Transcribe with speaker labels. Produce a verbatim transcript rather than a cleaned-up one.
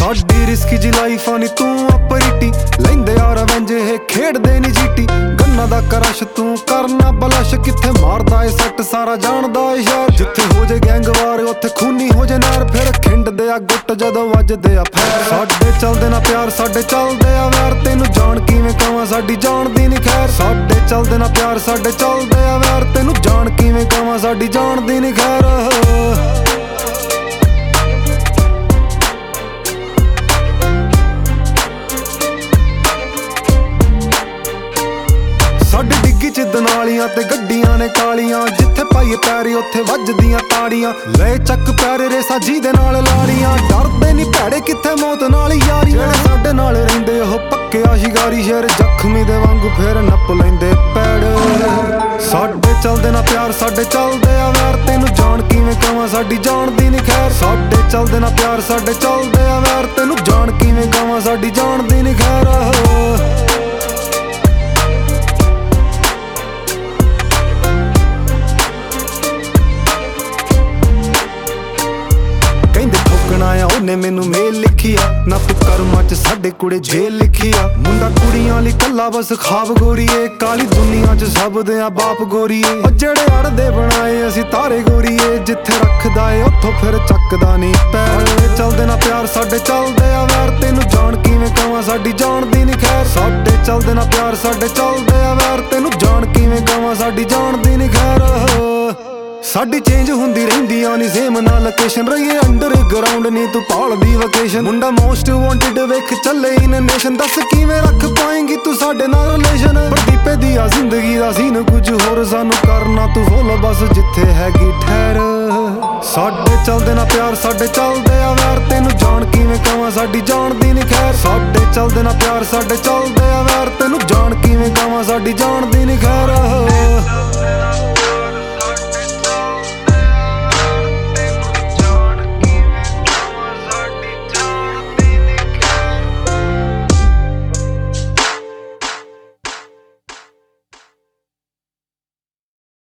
Speaker 1: ਸਾਡੀ ਰਿਸਕੀ ਜੀ ਲਾਈਫ ਆ ਨੀ ਤੂੰ ਆਪਰੀਟੀ ਲੈਂਦੇ ਯਾਰ ਵੰਜ ਇਹ ਖੇਡਦੇ ਨੀ ਜੀਟੀ ਗੰਨਾ ਦਾ ਕਰਸ਼ ਤੂੰ ਕਰਨਾ ਬਲਸ਼ ਕਿੱਥੇ ਮਾਰਦਾ ਏ ਸੱਟ ਸਾਰਾ ਜਾਣਦਾ ਏ ਯਾਰ ਜਿੱਥੇ ਹੋ ਜੇ ਗੈਂਗਵਾਰ ਉੱਥੇ ਖੂਨੀ ਹੋ ਜੇ ਨਾਰ ਫਿਰ ਖਿੰਡਦੇ ਆ ਗੁੱਟ ਜਦੋਂ ਵੱਜਦੇ ਆ ਫੈਰ ਸਾਡੇ ਚੱਲਦੇ ਨਾ ਪਿਆਰ ਸਾਡੇ ਚੱਲਦੇ ਆ ਵੈਰ ਤੈਨੂੰ ਜਾਣ ਕਿਵੇਂ ਕਵਾਂ ਸਾਡੀ ਜਾਣਦੀ ਨੀ ਖੈਰ ਸਾਡੇ ਚੱਲਦੇ ਨਾ ਪਿਆਰ ਸਾਡੇ ਚੱਲਦੇ ਆ ਵੈਰ ਤੈਨੂੰ ਜਾਣ ਕਿਵੇਂ ਕਵਾਂ ਸਾਡੀ ਜਾਣਦੀ ਨੀ ਖੈਰ ਸਾਡੇ ਡਿੱਗੀ ਚ ਦਨਾਲੀਆਂ ਤੇ ਗੱਡੀਆਂ ਨੇ ਕਾਲੀਆਂ ਜਿੱਥੇ ਪਾਈਏ ਪੈਰੀ ਉੱਥੇ ਵੱਜਦੀਆਂ ਤਾੜੀਆਂ ਲੈ ਚੱਕ ਪੈਰੇ ਰੇਸਾਂ ਜਿਹਦੇ ਨਾਲ ਲਾੜੀਆਂ ਡਰਦੇ ਨੀ ਭੈੜੇ ਕਿੱਥੇ ਮੌਤ ਨਾਲ ਯਾਰੀਆਂ ਜਿਹੜੇ ਸਾਡੇ ਨਾਲ ਰਹਿੰਦੇ ਉਹ ਪੱਕੇ ਆਸ਼ਿਕਾਰੀ ਸ਼ੇਰ ਜ਼ਖਮੀ ਦੇ ਵਾਂਗੂ ਫੇਰ ਨੱਪ ਲੈਂਦੇ ਪੈੜ ਸਾਡੇ ਚੱਲਦੇ ਨਾ ਪਿਆਰ ਸਾਡੇ ਚੱਲਦੇ ਆ ਵੈਰ ਤੈਨੂੰ ਜਾਣ ਕਿਵੇਂ ਕਵਾਂ ਸਾਡੀ ਜਾਣਦੀ ਨੀ ਖੈਰ ਸਾਡੇ ਚੱਲਦੇ ਨਾ ਪਿਆਰ ਸਾਡੇ ਚੱਲਦੇ ਆ ਵੈਰ ਤੈਨੂੰ ਜਾਣ ਕਿਵੇਂ ਕਵਾਂ ਸਾਡੀ ਜਾਣਦੀ ਨੀ ਖੈਰ ਉਹਨੇ ਮੈਨੂੰ ਮੇਲ ਲਿਖੀ ਆ ਨਾ ਕਰਮਾਂ ਚ ਸਾਡੇ ਕੁੜੇ ਜੇਲ ਲਿਖੀ ਆ ਮੁੰਡਾ ਕੁੜੀਆਂ ਲਈ ਕੱਲਾ ਬਸ ਖਾਬ ਗੋਰੀਏ ਕਾਲੀ ਦੁਨੀਆ ਚ ਸਭ ਦੇ ਆ ਬਾਪ ਗੋਰੀਏ ਉਹ ਜਿਹੜੇ ਅੜਦੇ ਬਣਾਏ ਅਸੀਂ ਤਾਰੇ ਗੋਰੀਏ ਜਿੱਥੇ ਰੱਖਦਾ ਏ ਉੱਥੋਂ ਫਿਰ ਚੱਕਦਾ ਨੀ ਪੈਰ ਚੱਲਦੇ ਨਾ ਪਿਆਰ ਸਾਡੇ ਚੱਲਦੇ ਆ ਵੈਰ ਤੈਨੂੰ ਜਾਣ ਕਿਵੇਂ ਕਵਾਂ ਸਾਡੀ ਜਾਣਦੀ ਨੀ ਖੈਰ ਸਾਡੇ ਚੱਲਦੇ ਨਾ ਪਿਆਰ ਸਾਡੇ ਚੱਲਦੇ ਆ ਵੈਰ ਤੈਨੂੰ ਜਾਣ ਕਿਵੇਂ ਕਵਾਂ ਸਾਡੀ ਜਾਣਦੀ ਨੀ ਖੈਰ ਸਾਡੀ ਚੇਂਜ ਹੁੰਦੀ ਰਹਿੰਦੀ ਆ ਨੀ ਸੇਮ ਨਾ ਲੋਕੇਸ਼ਨ ਰਹੀਏ ਅੰਡਰ ਗਰਾਊਂਡ ਨੀ ਤੂੰ ਭਾਲਦੀ ਵਕੇਸ਼ਨ ਮੁੰਡਾ ਮੋਸਟ ਵਾਂਟਡ ਵੇਖ ਚੱਲੇ ਇਨ ਨੇਸ਼ਨ ਦੱਸ ਕਿਵੇਂ ਰੱਖ ਪਾਏਂਗੀ ਤੂੰ ਸਾਡੇ ਨਾਲ ਰਿਲੇਸ਼ਨ ਪ੍ਰਦੀਪੇ ਦੀ ਆ ਜ਼ਿੰਦਗੀ ਦਾ ਸੀਨ ਕੁਝ ਹੋਰ ਸਾਨੂੰ ਕਰਨਾ ਤੂੰ ਫੁੱਲ ਬਸ ਜਿੱਥੇ ਹੈਗੀ ਠਹਿਰ ਸਾਡੇ ਚੱਲਦੇ ਨਾ ਪਿਆਰ ਸਾਡੇ ਚੱਲਦੇ ਆ ਵੈਰ ਤੈਨੂੰ ਜਾਣ ਕਿਵੇਂ ਕਵਾਂ ਸਾਡੀ ਜਾਣਦੀ ਨੀ ਖੈਰ ਸਾਡੇ ਚੱਲਦੇ ਨਾ ਪਿਆਰ ਸਾਡੇ ਚੱਲਦੇ